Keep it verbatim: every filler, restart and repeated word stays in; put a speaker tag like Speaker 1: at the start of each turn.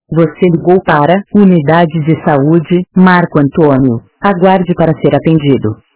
Speaker 1: Você ligou para Unidade de Saúde, Marco Antônio. Aguarde para ser atendido.